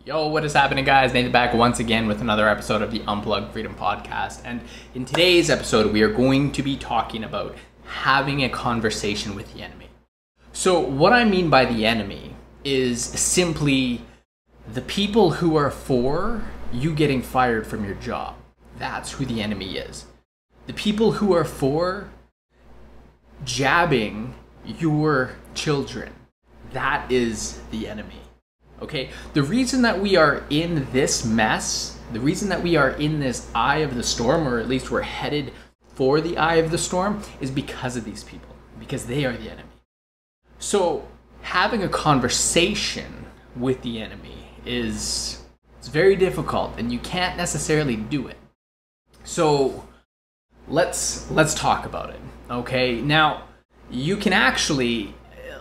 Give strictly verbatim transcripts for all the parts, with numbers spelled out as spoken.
Yo, what is happening, guys? Nathan back once again with another episode of the Unplugged Freedom Podcast. And in today's episode, we are going to be talking about having a conversation with the enemy. So what I mean by the enemy is simply the people who are for you getting fired from your job. That's who the enemy is. The people who are for jabbing your children. That is the enemy. Okay, the reason that we are in this mess, the reason that we are in this eye of the storm, or at least we're headed for the eye of the storm, is because of these people, because they are the enemy. So having a conversation with the enemy is it's very difficult, and you can't necessarily do it. So let's let's talk about it. Okay, now you can actually.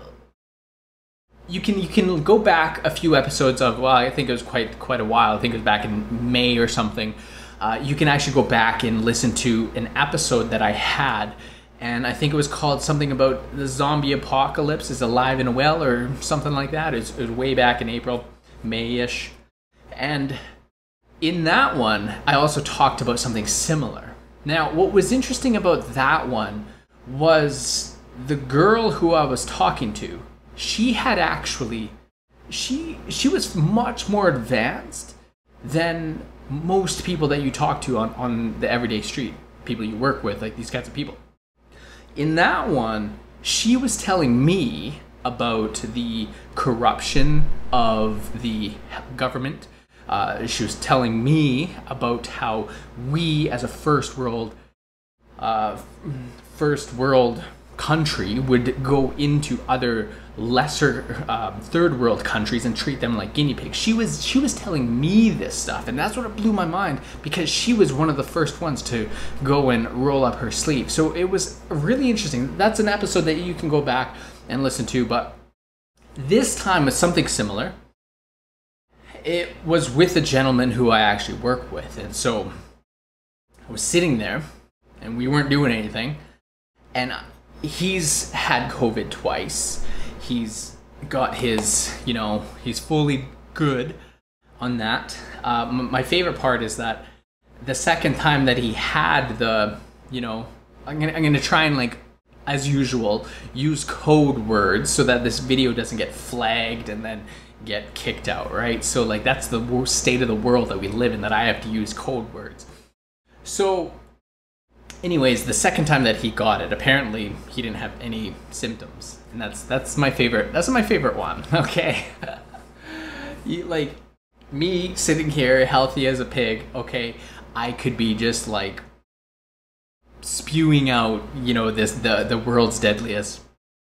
You can you can go back a few episodes of, well, I think it was quite quite a while. I think it was back in May or something. Uh, you can actually go back and listen to an episode that I had, and I think it was called something about the zombie apocalypse is alive and well or something like that. It was, it was way back in April, May-ish. And in that one, I also talked about something similar. Now, what was interesting about that one was the girl who I was talking to. She had actually, she she was much more advanced than most people that you talk to on, on the everyday street, people you work with, like these kinds of people. In that one, she was telling me about the corruption of the government. Uh, she was telling me about how we as a first world, uh, first world country would go into other lesser um, third world countries and treat them like guinea pigs. She was she was telling me this stuff, and that's what blew my mind, because she was one of the first ones to go and roll up her sleeve. So it was really interesting. That's an episode that you can go back and listen to, but this time was something similar. It was with a gentleman who I actually work with, and so I was sitting there and we weren't doing anything, and he's had COVID twice. He's got his, you know, he's fully good on that. Uh, m- my favorite part is that the second time that he had the, you know, I'm gonna, I'm gonna try and, like, as usual, use code words so that this video doesn't get flagged and then get kicked out, right? So, like, that's the worst state of the world that we live in, that I have to use code words. So anyways, the second time that he got it, apparently he didn't have any symptoms, and that's that's my favorite. That's my favorite one. Okay, you, like me sitting here healthy as a pig. Okay, I could be just like spewing out, you know, this the the world's deadliest.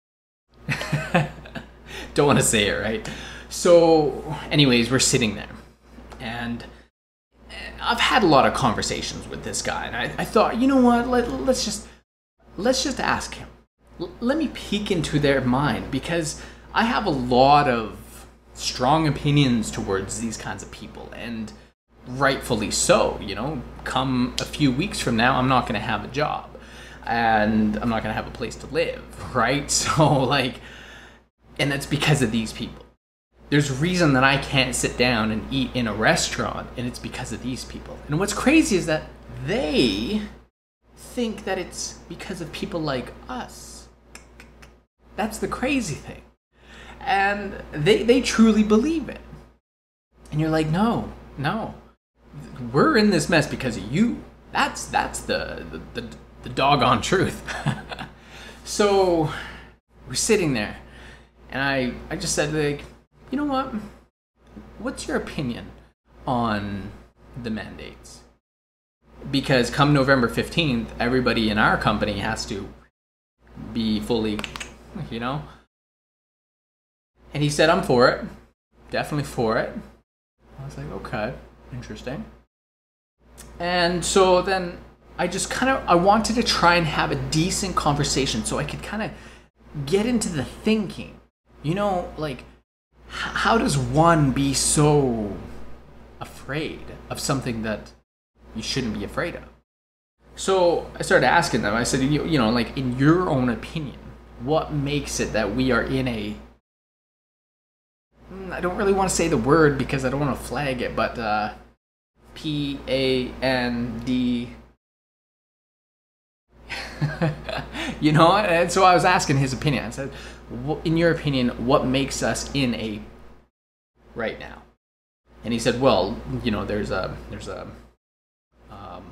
Don't want to say it, right? So, anyways, we're sitting there, and I've had a lot of conversations with this guy, and I, I thought, you know what, Let, let's just let's just ask him. L- let me peek into their mind, because I have a lot of strong opinions towards these kinds of people, and rightfully so. You know, come a few weeks from now, I'm not going to have a job, and I'm not going to have a place to live, right? So, like, and that's because of these people. There's a reason that I can't sit down and eat in a restaurant, and it's because of these people. And what's crazy is that they think that it's because of people like us. That's the crazy thing. And they, they truly believe it. And you're like, no, no. We're in this mess because of you. That's that's the, the, the, the doggone truth. So we're sitting there, and I, I just said, like, you know what? What's your opinion on the mandates? Because come November fifteenth, everybody in our company has to be fully, you know? And he said, I'm for it. Definitely for it. I was like, okay, interesting. And so then I just kind of, I wanted to try and have a decent conversation so I could kind of get into the thinking. You know, like, how does one be so afraid of something that you shouldn't be afraid of? So I started asking them. I said, you, you know, like, in your own opinion, what makes it that we are in a I don't really want to say the word because I don't want to flag it, but uh, P A N D. You know, and so I was asking his opinion. I said, in your opinion, what makes us in a right now? And he said, well, you know, there's a, there's a, um,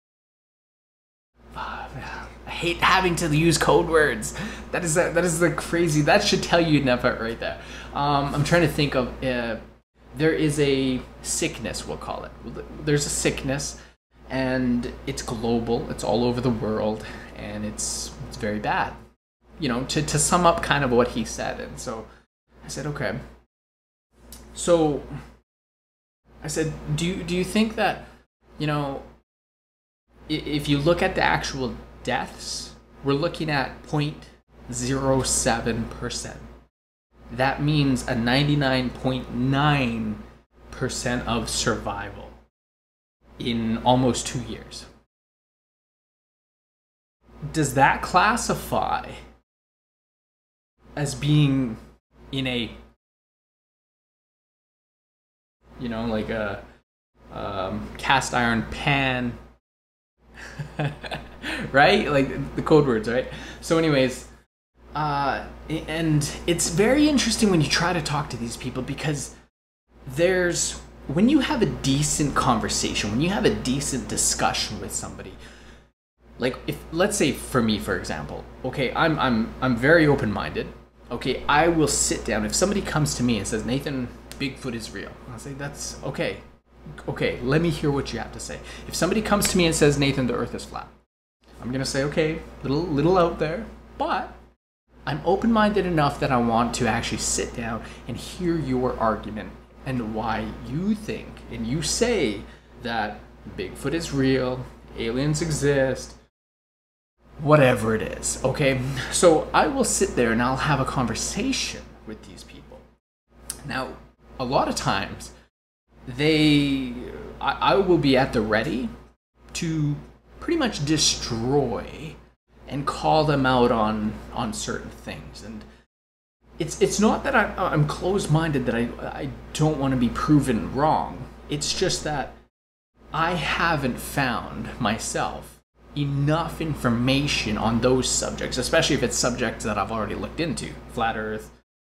uh, I hate having to use code words. That is a, that is the crazy, that should tell you enough right there. Um, I'm trying to think of, uh, there is a sickness, we'll call it. There's a sickness, and it's global, it's all over the world, and it's, it's very bad. You know, to, to sum up kind of what he said. And so I said, okay. So I said, do you, do you think that, you know, if you look at the actual deaths, we're looking at zero point zero seven percent. That means a ninety-nine point nine percent of survival in almost two years. Does that classify as being in a, you know, like a um, cast iron pan, right? Like the code words, right? So anyways, uh, and it's very interesting when you try to talk to these people, because there's, when you have a decent conversation, when you have a decent discussion with somebody, like if, let's say for me, for example, okay, I'm, I'm, I'm very open-minded. Okay, I will sit down. If somebody comes to me and says, Nathan, Bigfoot is real, I'll say, that's okay. Okay, let me hear what you have to say. If somebody comes to me and says, Nathan, the earth is flat, I'm going to say, okay, little, little out there, but I'm open-minded enough that I want to actually sit down and hear your argument and why you think and you say that Bigfoot is real, aliens exist, whatever it is, okay? So I will sit there and I'll have a conversation with these people. Now, a lot of times, they, I, I will be at the ready to pretty much destroy and call them out on, on certain things. And it's it's not that I, I'm closed-minded, that I, I don't want to be proven wrong. It's just that I haven't found myself enough information on those subjects, especially if it's subjects that I've already looked into. Flat Earth,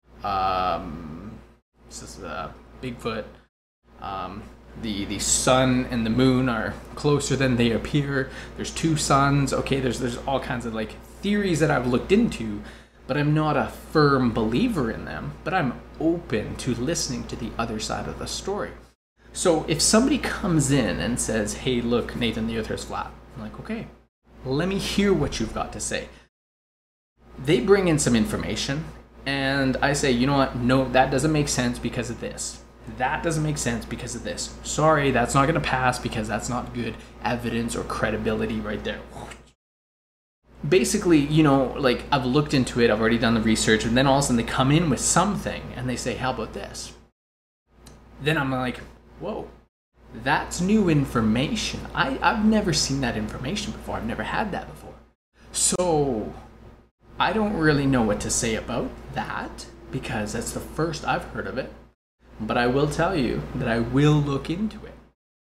um, this is, uh, Bigfoot, um, the the sun and the moon are closer than they appear. There's two suns. Okay, there's there's all kinds of like theories that I've looked into, but I'm not a firm believer in them. But I'm open to listening to the other side of the story. So if somebody comes in and says, "Hey, look, Nathan, the earth is flat," I'm like, okay, let me hear what you've got to say. They bring in some information, and I say, you know what? No, that doesn't make sense because of this. That doesn't make sense because of this. Sorry, that's not going to pass because that's not good evidence or credibility right there. Basically, you know, like I've looked into it, I've already done the research, and then all of a sudden they come in with something and they say, how about this? Then I'm like, whoa. That's new information. I, I've never seen that information before. I've never had that before. So I don't really know what to say about that because that's the first I've heard of it. But I will tell you that I will look into it.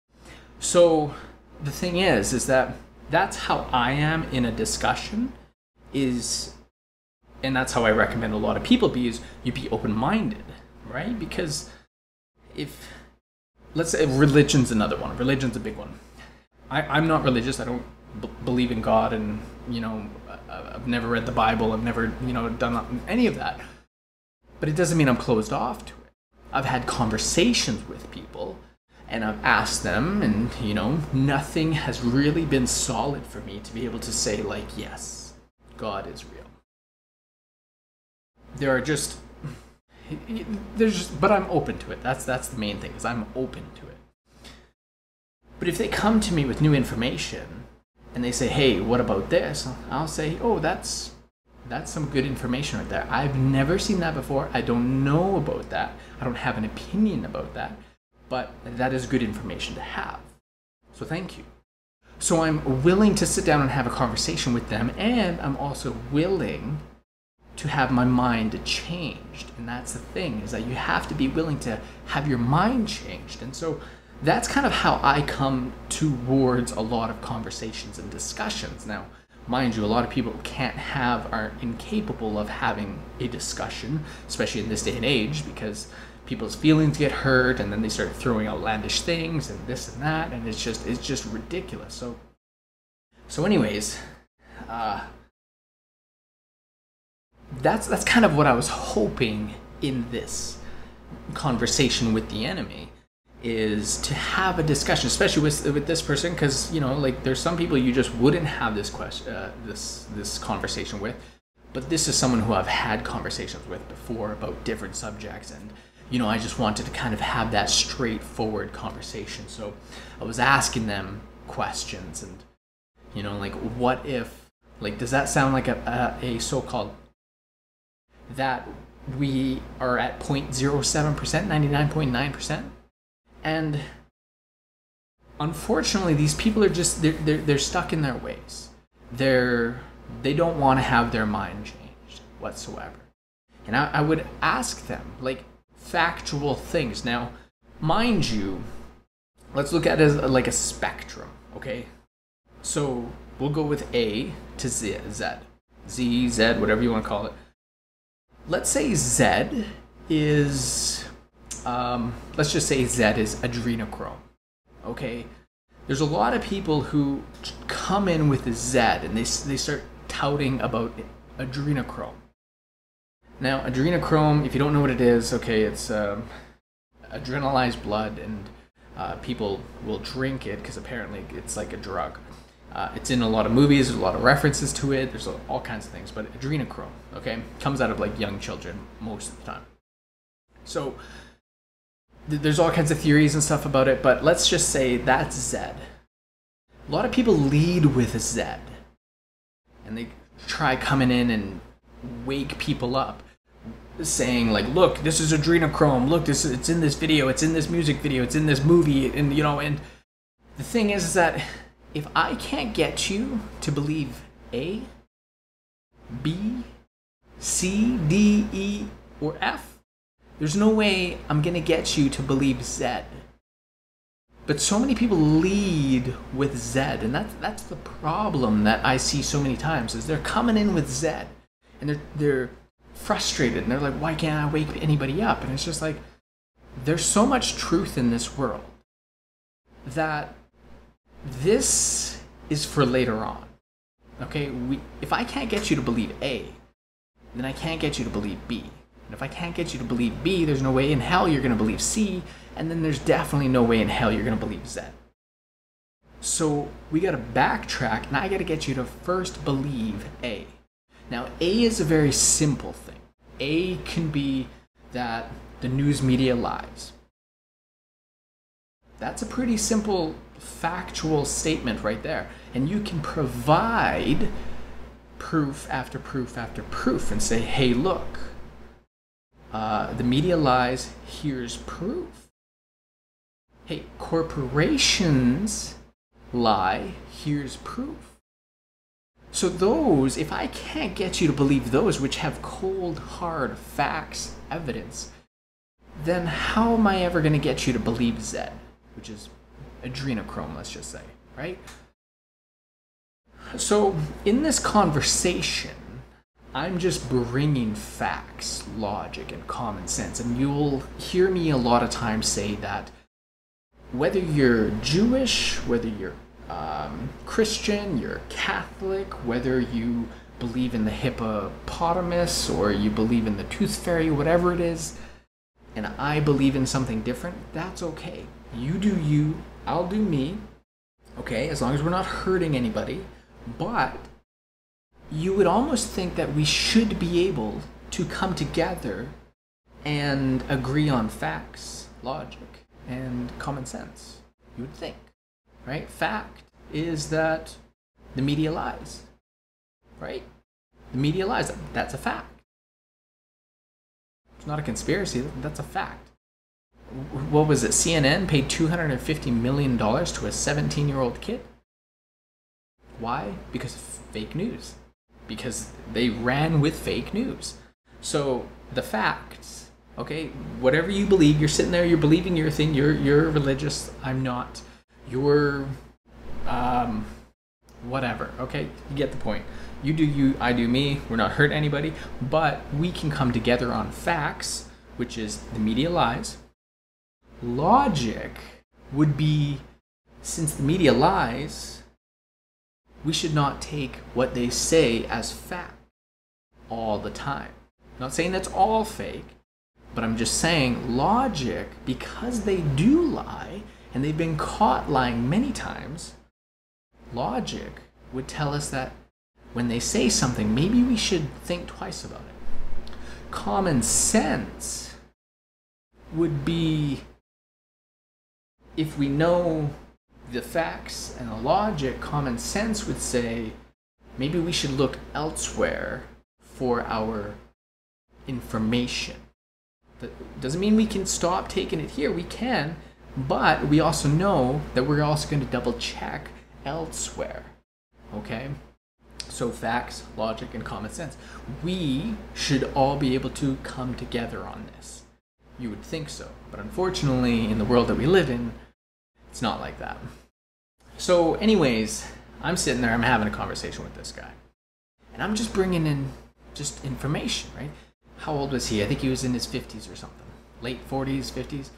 So the thing is, is that that's how I am in a discussion is, and that's how I recommend a lot of people be, is you be open-minded, right? Because if, let's say religion's another one. Religion's a big one. I, I'm not religious. I don't b- believe in God, and, you know, I've never read the Bible. I've never, you know, done any of that. But it doesn't mean I'm closed off to it. I've had conversations with people, and I've asked them, and, you know, nothing has really been solid for me to be able to say, like, yes, God is real. There are just... There's just, but I'm open to it. That's that's the main thing, is I'm open to it. But if they come to me with new information and they say, "Hey, what about this?" I'll say, "Oh, that's that's some good information right there. I've never seen that before. I don't know about that. I don't have an opinion about that, but that is good information to have. So thank you." So I'm willing to sit down and have a conversation with them, and I'm also willing to have my mind changed. And that's the thing, is that you have to be willing to have your mind changed. And so that's kind of how I come towards a lot of conversations and discussions. Now, mind you, a lot of people can't have, are incapable of having a discussion, especially in this day and age, because people's feelings get hurt and then they start throwing outlandish things and this and that, and it's just it's just ridiculous. So so anyways, uh that's that's kind of what I was hoping in this conversation with the enemy, is to have a discussion, especially with with this person, because, you know, like, there's some people you just wouldn't have this question uh, this this conversation with, but this is someone who I've had conversations with before about different subjects, and, you know, I just wanted to kind of have that straightforward conversation. So I was asking them questions, and, you know, like, what if, like, does that sound like a a, a so-called, that we are at zero point zero seven percent, ninety-nine point nine percent? And unfortunately, these people are just, they're, they're, they're stuck in their ways. They're, they don't want to have their mind changed whatsoever. And I, I would ask them, like, factual things. Now, mind you, let's look at it as like a spectrum, okay? So we'll go with A to Z, Z, Z, Z, whatever you want to call it. Let's say Z is, um, let's just say Z is adrenochrome, okay? There's a lot of people who come in with a Z and they, they start touting about adrenochrome. Now, adrenochrome, if you don't know what it is, okay, it's um, adrenalized blood, and uh, people will drink it because apparently it's like a drug. Uh, it's in a lot of movies, there's a lot of references to it, there's all kinds of things, but adrenochrome, okay, comes out of like young children most of the time. So th- there's all kinds of theories and stuff about it, but let's just say that's Z. A lot of people lead with Z, and they try coming in and wake people up, saying like, look, this is adrenochrome, look, this it's in this video, it's in this music video, it's in this movie, and, you know, and the thing is, is that if I can't get you to believe A, B, C, D, E, or F, there's no way I'm gonna get you to believe Z. But so many people lead with Z, and that's that's the problem that I see so many times, is they're coming in with Z, and they're they're frustrated, and they're like, why can't I wake anybody up? And it's just like, there's so much truth in this world that this is for later on. Okay, we, if I can't get you to believe A, then I can't get you to believe B. And if I can't get you to believe B, there's no way in hell you're going to believe C, and then there's definitely no way in hell you're going to believe Z. So we got to backtrack, and I got to get you to first believe A. Now, A is a very simple thing. A can be that the news media lies. That's a pretty simple factual statement right there. And you can provide proof after proof after proof and say, hey, look, uh, the media lies, here's proof. Hey, corporations lie, here's proof. So those, if I can't get you to believe those which have cold, hard facts, evidence, then how am I ever going to get you to believe Z, which is adrenochrome, let's just say, right? So in this conversation, I'm just bringing facts, logic, and common sense, and you'll hear me a lot of times say that whether you're Jewish, whether you're um, Christian, you're Catholic, whether you believe in the hippopotamus or you believe in the tooth fairy, whatever it is, and I believe in something different, that's okay. You do you, I'll do me, okay, as long as we're not hurting anybody. But you would almost think that we should be able to come together and agree on facts, logic, and common sense. You would think, right? Fact is that the media lies, right? The media lies. That's a fact. It's not a conspiracy. That's a fact. What was it? C N N paid two hundred fifty million dollars to a seventeen-year-old kid. Why? Because of fake news. because they ran with fake news. So the facts, okay, whatever you believe, you're sitting there, you're believing your thing, you're you're religious, I'm not. You're um whatever, okay? You get the point. You do you, I do me. We're not hurting anybody, but we can come together on facts, which is the media lies. Logic would be, since the media lies, we should not take what they say as fact all the time. I'm not saying that's all fake, but I'm just saying logic, because they do lie, and they've been caught lying many times, logic would tell us that when they say something, maybe we should think twice about it. Common sense would be, if we know the facts and the logic, common sense would say maybe we should look elsewhere for our information. That doesn't mean we can stop taking it here. We can, but we also know that we're also going to double check elsewhere. Okay? So facts, logic, and common sense. We should all be able to come together on this. You would think so. But unfortunately, in the world that we live in, it's not like that. So anyways, I'm sitting there, I'm having a conversation with this guy. And I'm just bringing in just information, right? How old was he? I think he was in his fifties or something. Late forties, fifties.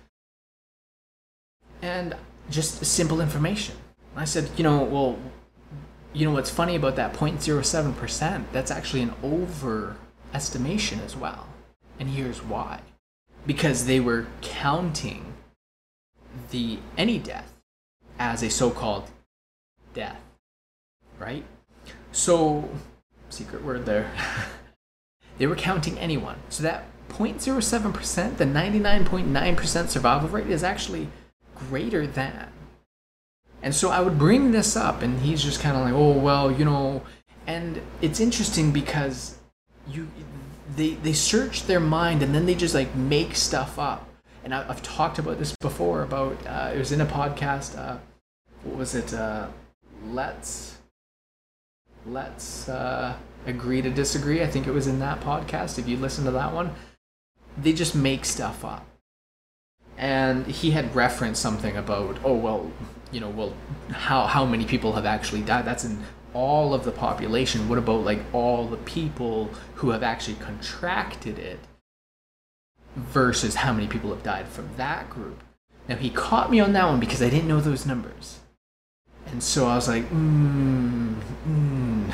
And just simple information. I said, you know, well, you know what's funny about that zero point zero seven percent? That's actually an overestimation as well. And here's why. Because they were counting the any death as a so-called death, right? So, secret word there. They were counting anyone. So that zero point zero seven percent, the ninety-nine point nine percent survival rate, is actually greater than. And so I would bring this up, and he's just kind of like, oh, well, you know, and it's interesting because you, they, they search their mind, and then they just like make stuff up. And I, I've talked about this before, about, uh, it was in a podcast, uh, what was it, uh, let's, let's uh, agree to disagree. I think it was in that podcast, if you listen to that one. They just make stuff up. And he had referenced something about, oh, well, you know, well, how how many people have actually died? That's in all of the population. What about like all the people who have actually contracted it versus how many people have died from that group? Now, he caught me on that one because I didn't know those numbers. And so I was like, mm, mm.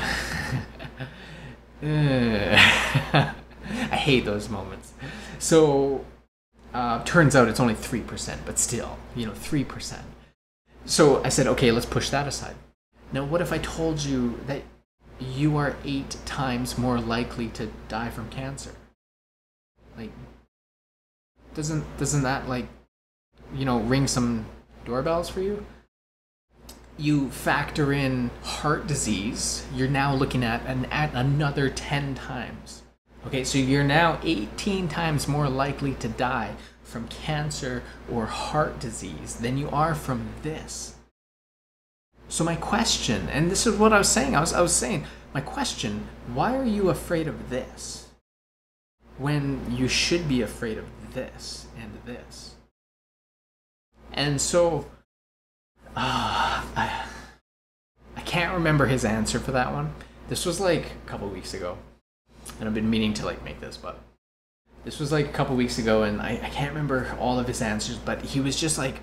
I hate those moments. So uh, turns out it's only three percent, but still, you know, three percent. So I said, okay, let's push that aside. Now, what if I told you that you are eight times more likely to die from cancer? Like, doesn't doesn't that, like, you know, ring some doorbells for you? You factor in heart disease, you're now looking at an at another ten times. Okay, so you're now eighteen times more likely to die from cancer or heart disease than you are from this. So my question, and this is what I was saying, I was I was saying, my question, why are you afraid of this when you should be afraid of this and this? And so, uh, I, I can't remember his answer for that one. This was like a couple weeks ago, and I've been meaning to like make this, but this was like a couple weeks ago, and I, I can't remember all of his answers, but he was just like,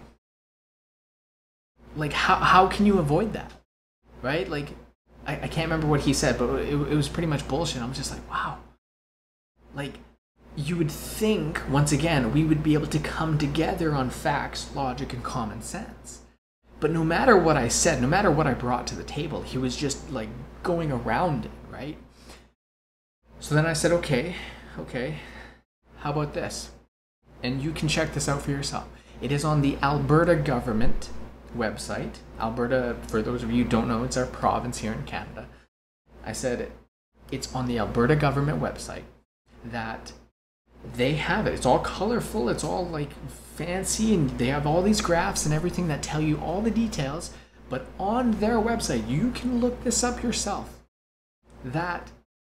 like, how how can you avoid that, right? Like, I, I can't remember what he said, but it, it was pretty much bullshit. I'm just like, wow. Like, you would think, once again, we would be able to come together on facts, logic, and common sense. But no matter what I said, no matter what I brought to the table, he was just like going around it, right? So then I said, okay, okay. How about this? And you can check this out for yourself. It is on the Alberta government website. Alberta, for those of you who don't know, it's our province here in Canada. I said it's on the Alberta government website that they have it. It's all colorful. It's all like fancy, and they have all these graphs and everything that tell you all the details. But on their website, you can look this up yourself. That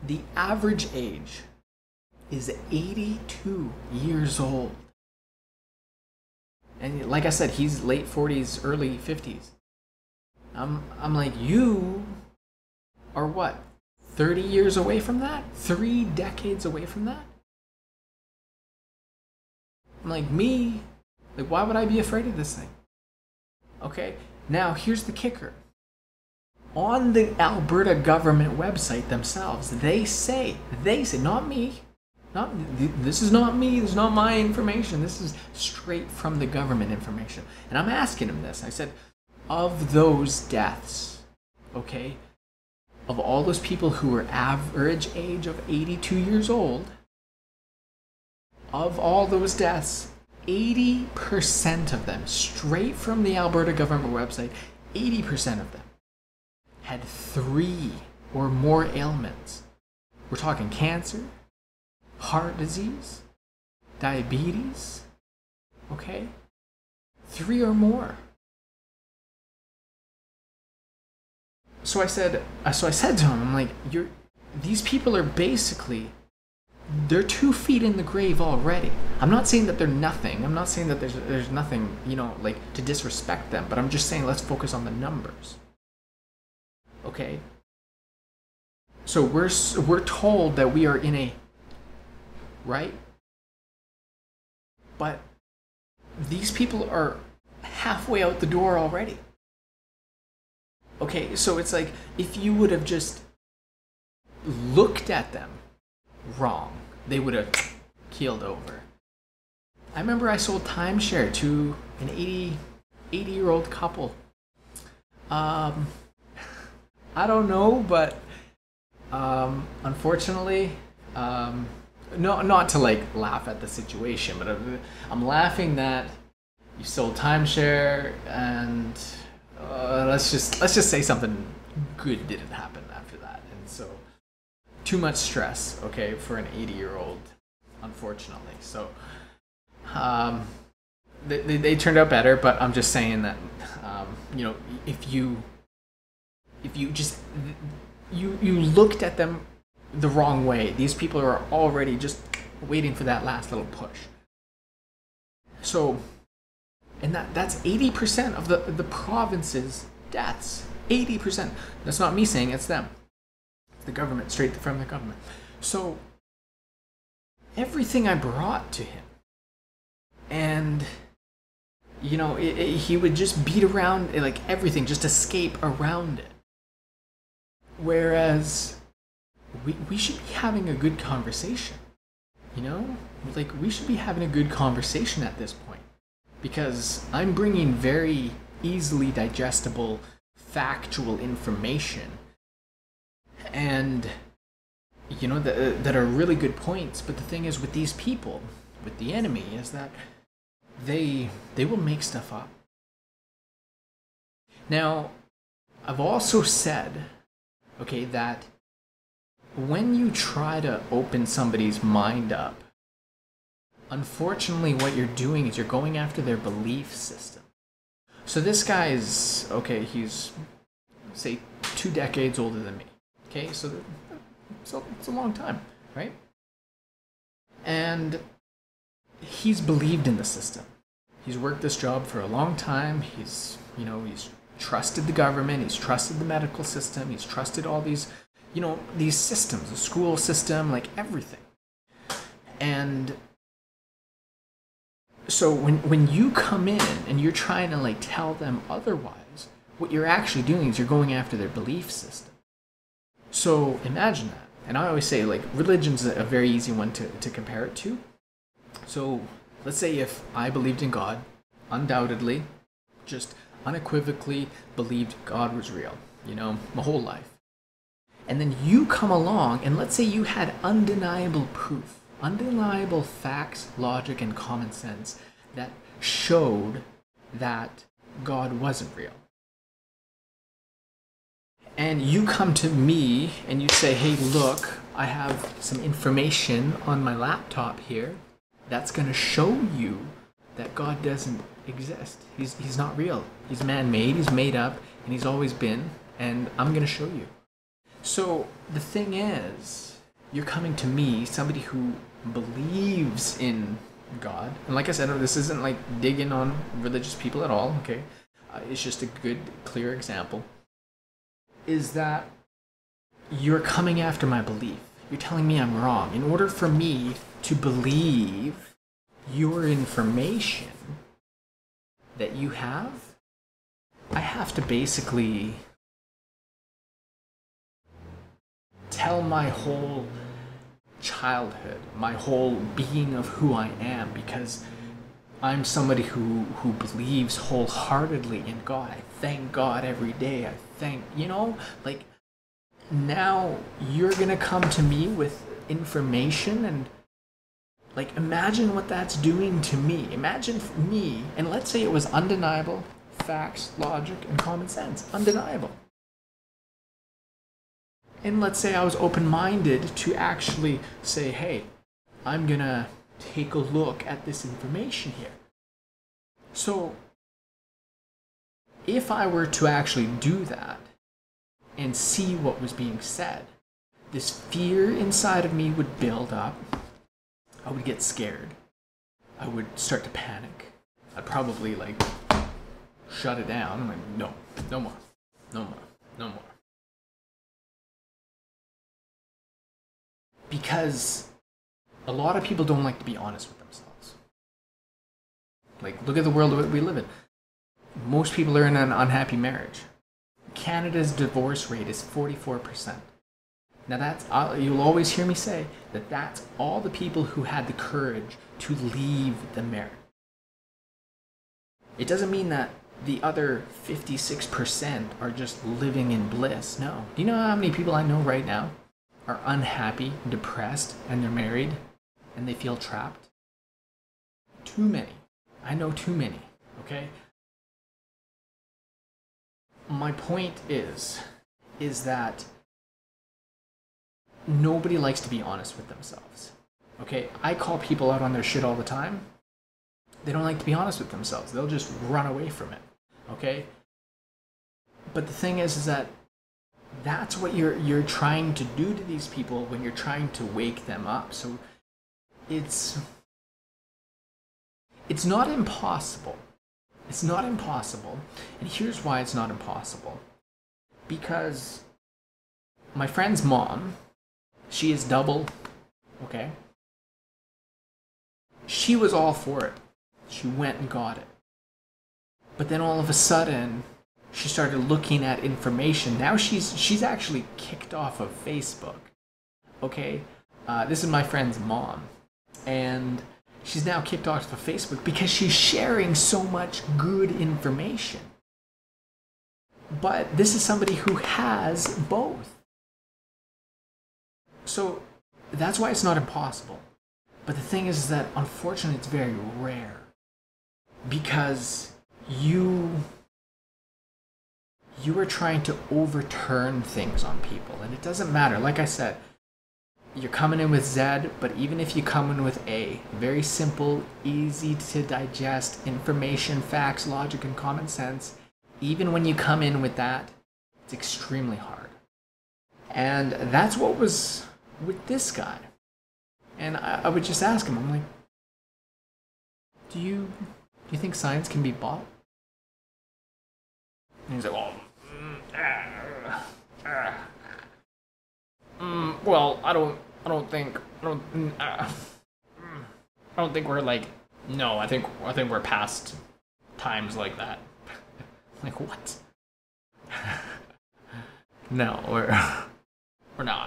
The average age is eighty-two years old. And like I said, he's late forties, early fifties. I'm, I'm like, you are what? thirty years away from that? Three decades away from that? I'm like, me? Like, why would I be afraid of this thing? Okay, now here's the kicker. On the Alberta government website themselves, they say, they say, not me, not this is not me, this is not my information, this is straight from the government information. And I'm asking him this. I said, of those deaths, okay, of all those people who were average age of eighty-two years old, of all those deaths, eighty percent of them, straight from the Alberta government website, eighty percent of them had three or more ailments. We're talking cancer, heart disease, diabetes, okay? Three or more. So I said, so I said to him, I'm like, you're, these people are basically, they're two feet in the grave already. I'm not saying that they're nothing. I'm not saying that there's there's nothing, you know, like to disrespect them, but I'm just saying let's focus on the numbers. Okay? So we're we're told that we are in a, right? But these people are halfway out the door already. Okay, so it's like if you would have just looked at them wrong, they would have keeled over. I remember I sold timeshare to an eighty, eighty year old couple. Um, I don't know, but um, unfortunately, um, no, not to like laugh at the situation, but I'm laughing that you sold timeshare and uh, let's just let's just say something good didn't happen after that, and so too much stress, okay, for an eighty year old, unfortunately. So um, they, they they turned out better, but I'm just saying that um, you know, if you if you just you you looked at them the wrong way, these people are already just waiting for that last little push. So, and that that's eighty percent of the the province's deaths. eighty percent. That's not me saying, it's them. It's the government, straight from the government. So everything I brought to him, and you know, it, it, he would just beat around like everything, just escape around it. Whereas we we should be having a good conversation. You know, like we should be having a good conversation at this point, because I'm bringing very easily digestible, factual information, and you know that that are really good points. But the thing is, with these people, with the enemy, is that they they will make stuff up. Now, I've also said, okay, that when you try to open somebody's mind up, unfortunately what you're doing is you're going after their belief system. So this guy is, okay, he's, say, two decades older than me. Okay, so it's a, it's a long time, right? And he's believed in the system. He's worked this job for a long time. He's, you know, he's trusted the government. He's trusted the medical system. He's trusted all these, you know, these systems, the school system, like everything. And so when when you come in and you're trying to like tell them otherwise, what you're actually doing is you're going after their belief system. So imagine that. And I always say, like, religion's a very easy one to, to compare it to. So let's say if I believed in God, undoubtedly, just unequivocally believed God was real, you know, my whole life. And then you come along and let's say you had undeniable proof, undeniable facts, logic, and common sense that showed that God wasn't real. And you come to me and you say, hey, look, I have some information on my laptop here that's going to show you that God doesn't exist. He's, he's not real. He's man-made, he's made up, and he's always been, and I'm going to show you. So the thing is, you're coming to me, somebody who believes in God, and like I said, this isn't like digging on religious people at all, okay? Uh, it's just a good, clear example. Is that you're coming after my belief. You're telling me I'm wrong. In order for me to believe your information that you have, I have to basically tell my whole childhood, my whole being of who I am, because I'm somebody who, who believes wholeheartedly in God. I thank God every day. I thank, you know, like, now you're gonna come to me with information, and like, imagine what that's doing to me. Imagine me, and let's say it was undeniable facts, logic, and common sense. Undeniable. And let's say I was open-minded to actually say, hey, I'm gonna take a look at this information here. So if I were to actually do that and see what was being said, this fear inside of me would build up. I would get scared. I would start to panic. I'd probably like shut it down. I'm like, no, no more, no more, no more. Because a lot of people don't like to be honest with themselves. Like, look at the world that we live in. Most people are in an unhappy marriage. Canada's divorce rate is forty-four percent. Now that's, uh, you'll always hear me say that that's all the people who had the courage to leave the marriage. It doesn't mean that the other fifty-six percent are just living in bliss. No. Do you know how many people I know right now are unhappy, depressed, and they're married, and they feel trapped? Too many. I know too many, okay? My point is, is that nobody likes to be honest with themselves, okay? I call people out on their shit all the time. They don't like to be honest with themselves. They'll just run away from it, okay? But the thing is, is that that's what you're you're trying to do to these people when you're trying to wake them up. So it's it's not impossible. It's not impossible. And here's why it's not impossible. Because my friend's mom, she is double, okay? She was all for it. She went and got it. But then all of a sudden, she started looking at information. Now she's she's actually kicked off of Facebook. Okay, uh, this is my friend's mom, and she's now kicked off of Facebook because she's sharing so much good information. But this is somebody who has both. So that's why it's not impossible. But the thing is that unfortunately it's very rare, because you you are trying to overturn things on people, and it doesn't matter. Like I said, you're coming in with Z, but even if you come in with A, very simple, easy to digest information, facts, logic, and common sense, even when you come in with that, it's extremely hard. And that's what was with this guy. And I, I would just ask him, I'm like, do you, do you think science can be bought? And he's like, well, mm, ah, ah. Mm, well, I don't, I don't think, I don't, mm, uh, mm, I don't think we're like, no, I think, I think we're past times like that. Like, what? No, we're, we're not.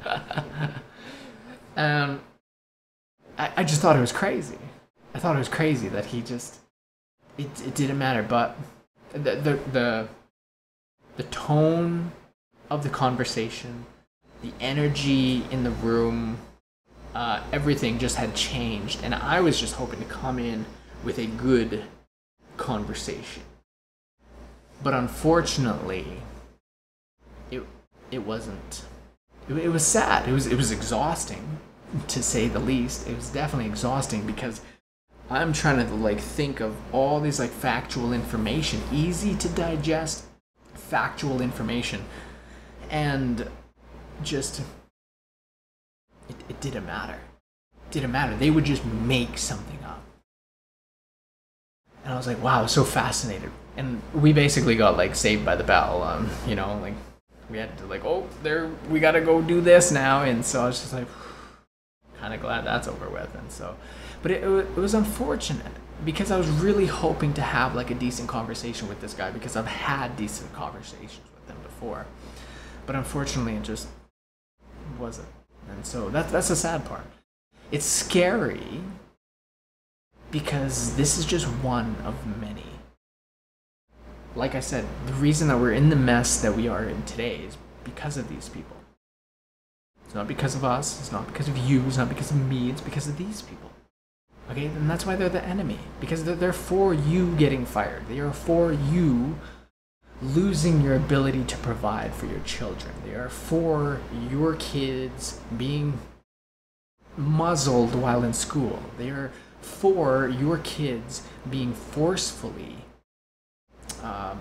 um, I, I just thought it was crazy. I thought it was crazy that he just, it, it didn't matter, but the, the, the, the tone of the conversation, the energy in the room, uh, everything just had changed. And I was just hoping to come in with a good conversation. But unfortunately, it it wasn't. It, it was sad. It was it was exhausting, to say the least. It was definitely exhausting because I'm trying to like think of all these like factual information, easy to digest factual information. And just, it, it didn't matter. It didn't matter. They would just make something up. And I was like, wow, so fascinated. And we basically got like saved by the bell. Um, you know, like we had to like, oh, there, we got to go do this now. And so I was just like, kind of glad that's over with. And so, but it, it was unfortunate because I was really hoping to have like a decent conversation with this guy because I've had decent conversations with him before. But unfortunately, it just wasn't. And so that, that's the sad part. It's scary because this is just one of many. Like I said, the reason that we're in the mess that we are in today is because of these people. It's not because of us, it's not because of you, it's not because of me, it's because of these people. Okay, and that's why they're the enemy. Because they're, they're for you getting fired. They are for you losing your ability to provide for your children. They are for your kids being muzzled while in school. They are for your kids being forcefully um,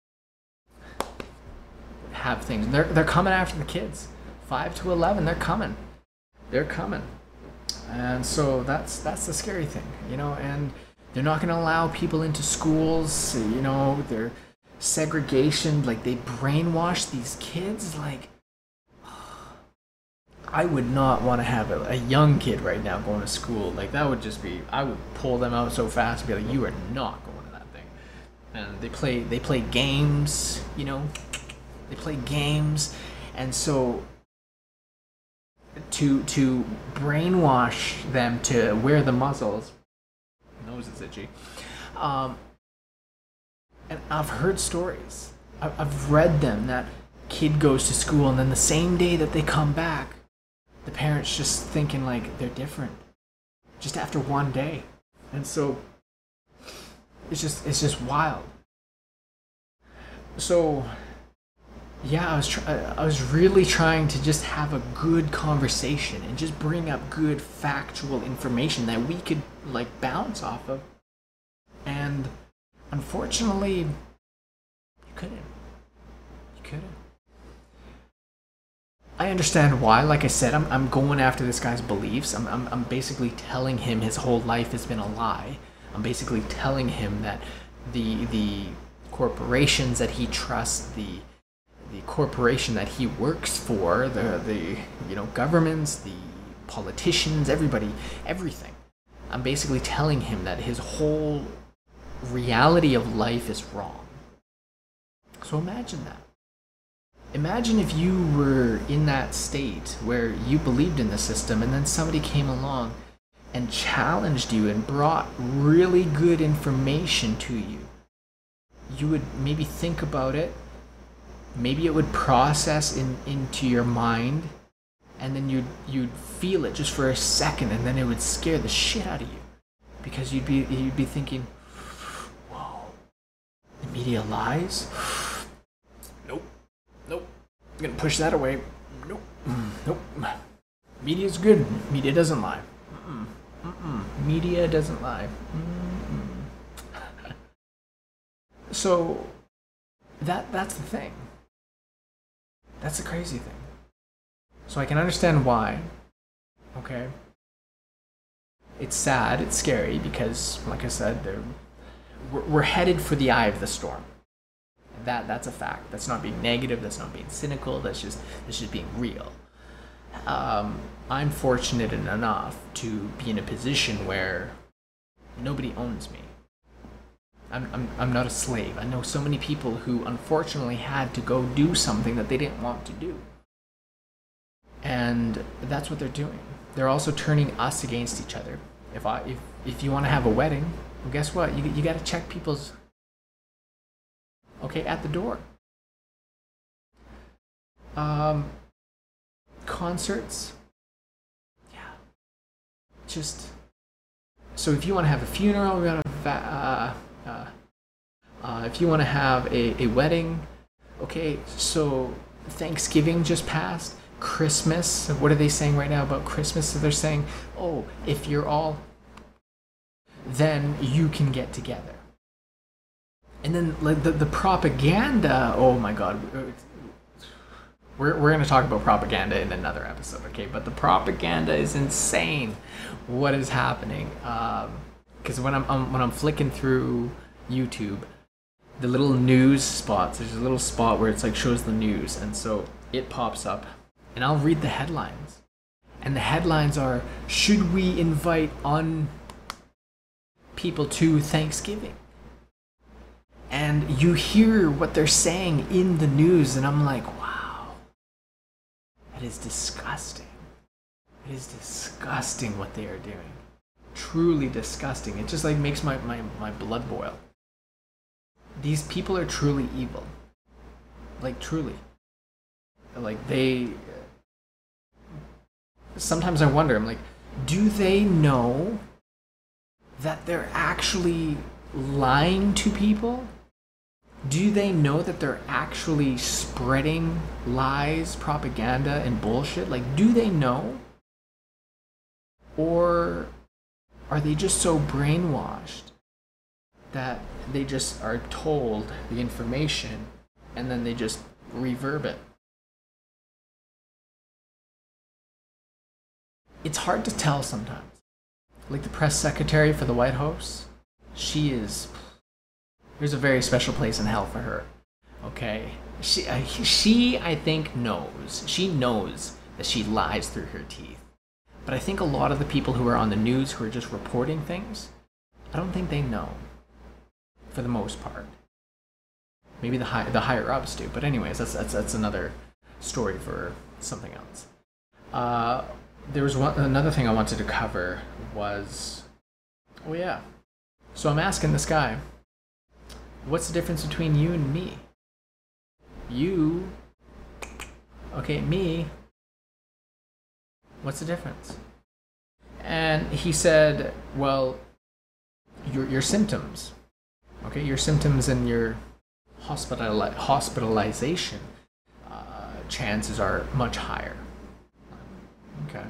have things. They're, they're coming after the kids. five to eleven, they're coming. They're coming. And so that's that's the scary thing, you know, and they're not going to allow people into schools, you know, they're segregation, like they brainwash these kids. Like, I would not want to have a, a young kid right now going to school. Like, that would just be, I would pull them out so fast and be like, you are not going to that thing. And they play, they play games, you know, they play games. And so to to brainwash them to wear the muzzles, nose is itchy, um, and I've heard stories, I've read them, that kid goes to school and then the same day that they come back, the parents just thinking like they're different, just after one day. And so it's just it's just wild. So yeah, I was try- I was really trying to just have a good conversation and just bring up good factual information that we could like bounce off of. And unfortunately, you couldn't. You couldn't. I understand why. Like I said, I'm I'm going after this guy's beliefs. I'm I'm I'm basically telling him his whole life has been a lie. I'm basically telling him that the the corporations that he trusts, the the corporation that he works for, the the you know governments, the politicians, everybody, everything. I'm basically telling him that his whole reality of life is wrong. So imagine that. Imagine if you were in that state where you believed in the system and then somebody came along and challenged you and brought really good information to you. You would maybe think about it. Maybe it would process in, into your mind, and then you'd you'd feel it just for a second, and then it would scare the shit out of you, because you'd be you'd be thinking, "Whoa, the media lies? Nope, nope. I'm gonna push that away. Nope, mm, nope. Media's good. Media doesn't lie. Mm-mm. Mm-mm. Media doesn't lie." Mm-mm. So that that's the thing. That's the crazy thing. So I can understand why. Okay. It's sad, it's scary, because, like I said, they're, we're, we're headed for the eye of the storm. That that's a fact. That's not being negative. That's not being cynical. That's just that's just being real. Um, I'm fortunate enough to be in a position where nobody owns me. I'm, I'm, I'm not a slave. I know so many people who unfortunately had to go do something that they didn't want to do. And that's what they're doing. They're also turning us against each other. If I if, if you want to have a wedding, well, guess what? You, you got to check people's, okay, at the door. Um, concerts. Yeah. Just, so if you want to have a funeral, we got to, uh, Uh, uh, if you want to have a, a wedding, okay, so Thanksgiving just passed, Christmas, what are they saying right now about Christmas? So they're saying, oh, if you're all, then you can get together. And then like the, the propaganda, oh my God, we're, we're going to talk about propaganda in another episode, okay? But the propaganda is insane. What is happening? Because um, when I'm, I'm when I'm flicking through YouTube, the little news spots, there's a little spot where it's like shows the news, and so it pops up, and I'll read the headlines, and the headlines are, should we invite on people to Thanksgiving? And you hear what they're saying in the news, and I'm like, wow, that is disgusting. It is disgusting what they are doing. Truly disgusting. It just like makes my, my, my blood boil. These people are truly evil. Like, truly. Like, they... Sometimes I wonder, I'm like, do they know that they're actually lying to people? Do they know that they're actually spreading lies, propaganda, and bullshit? Like, do they know? Or are they just so brainwashed that they just are told the information and then they just reverb it? It's hard to tell sometimes. Like the press secretary for the White House, she is... There's a very special place in hell for her. Okay? She, uh, she, I think, knows. She knows that she lies through her teeth. But I think a lot of the people who are on the news who are just reporting things, I don't think they know. For the most part. Maybe the high, the higher ups do. But anyways, that's, that's, that's another story for something else. Uh... There was one, another thing I wanted to cover was, oh yeah. So I'm asking this guy, what's the difference between you and me? You, okay, me, what's the difference? And he said, well, your, your symptoms, okay, your symptoms and your hospital, hospitalization uh, chances are much higher. Okay.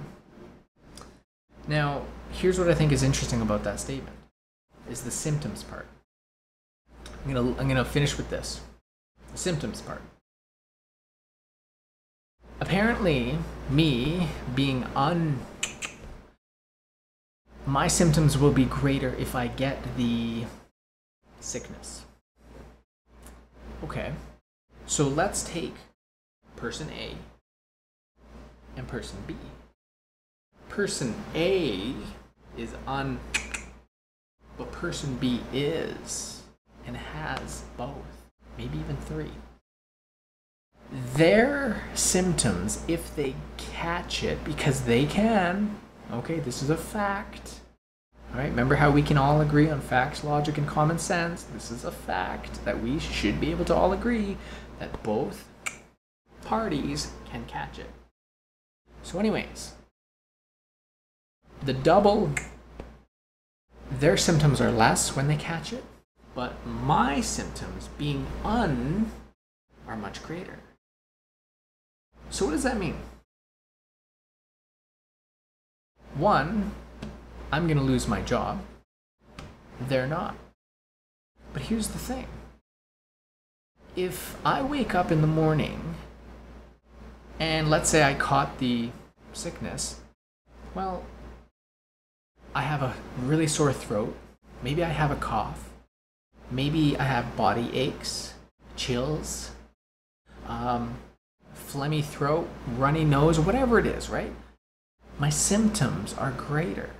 Now, here's what I think is interesting about that statement, is the symptoms part. I'm gonna I'm gonna finish with this. The symptoms part. Apparently, me being un my symptoms will be greater if I get the sickness. Okay. So let's take person A and person B. Person A is on, but person B is and has both, maybe even three. Their symptoms, if they catch it, because they can, okay, this is a fact. All right, remember how we can all agree on facts, logic, and common sense? This is a fact that we should be able to all agree that both parties can catch it. So anyways, the double, their symptoms are less when they catch it, but my symptoms, being un, are much greater. So what does that mean? One, I'm going to lose my job. They're not. But here's the thing. If I wake up in the morning and let's say I caught the sickness, well, I have a really sore throat. Maybe I have a cough. Maybe I have body aches, chills, um, phlegmy throat, runny nose, whatever it is, right? My symptoms are greater.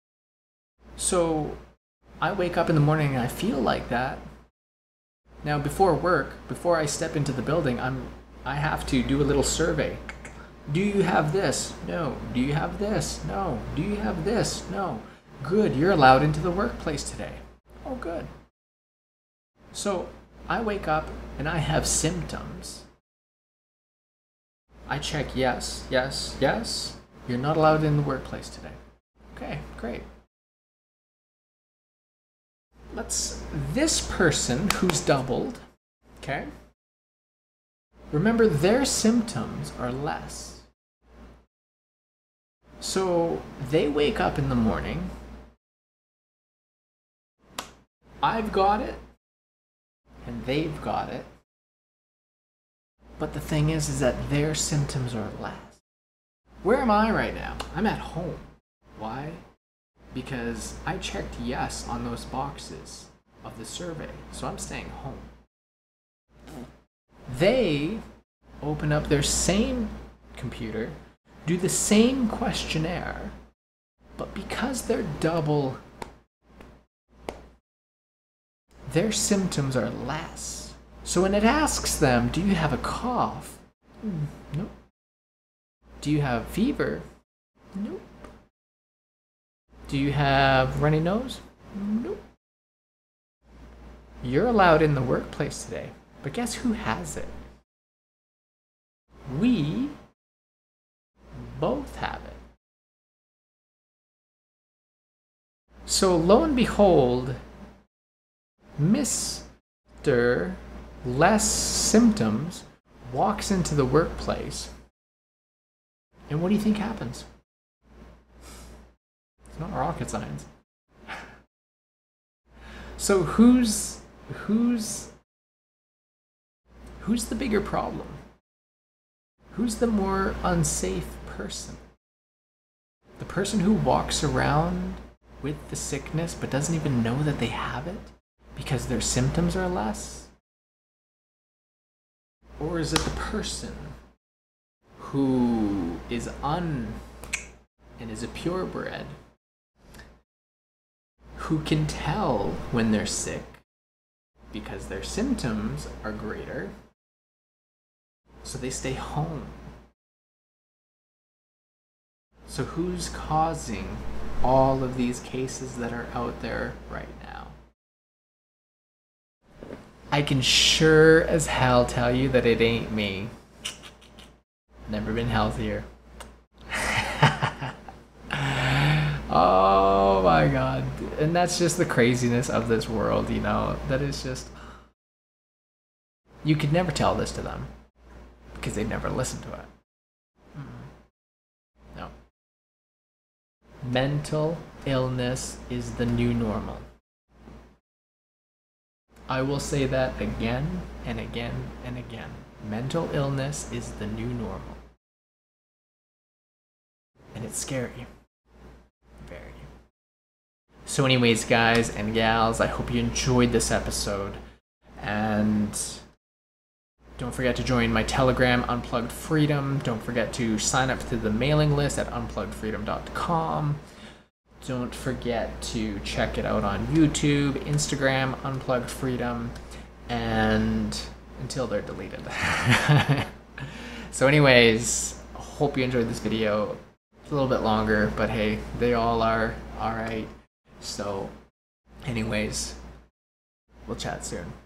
So I wake up in the morning and I feel like that. Now before work, before I step into the building, I'm I have to do a little survey. Do you have this? No. Do you have this? No. Do you have this? No. Good, you're allowed into the workplace today. Oh, good. So I wake up and I have symptoms. I check yes, yes, yes. You're not allowed in the workplace today. Okay, great. Let's, this person who's doubled, okay? Remember, their symptoms are less. So they wake up in the morning. I've got it, and they've got it. But the thing is, is that their symptoms are less. Where am I right now? I'm at home. Why? Because I checked yes on those boxes of the survey, so I'm staying home. They open up their same computer, do the same questionnaire, but because they're double, their symptoms are less. So when it asks them, do you have a cough? Mm, nope. Do you have fever? Nope. Do you have runny nose? Nope. You're allowed in the workplace today, but guess who has it? We both have it. So lo and behold, Mister Less Symptoms walks into the workplace, and what do you think happens? It's not rocket science. So who's who's who's the bigger problem? Who's the more unsafe person? The person who walks around with the sickness but doesn't even know that they have it because their symptoms are less? Or is it the person who is un and is a purebred, who can tell when they're sick because their symptoms are greater, so they stay home? So who's causing all of these cases that are out there right now? I can sure as hell tell you that it ain't me. Never been healthier. Oh my god. And that's just the craziness of this world, you know? That is just... You could never tell this to them because they'd never listen to it. Mm-mm. No. Mental illness is the new normal. I will say that again and again and again. Mental illness is the new normal. And it's scary. Very. So anyways, guys and gals, I hope you enjoyed this episode. And don't forget to join my Telegram, Unplugged Freedom. Don't forget to sign up to the mailing list at unplugged freedom dot com. Don't forget to check it out on YouTube, Instagram, Unplugged Freedom, and until they're deleted. So anyways, hope you enjoyed this video. It's a little bit longer, but hey, they all are alright. So anyways, we'll chat soon.